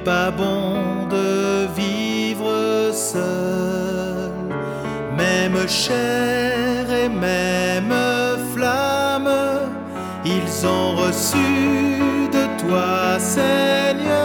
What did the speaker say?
pas bon de vivre seul. Même chair et même flamme, ils ont reçu de toi, Seigneur.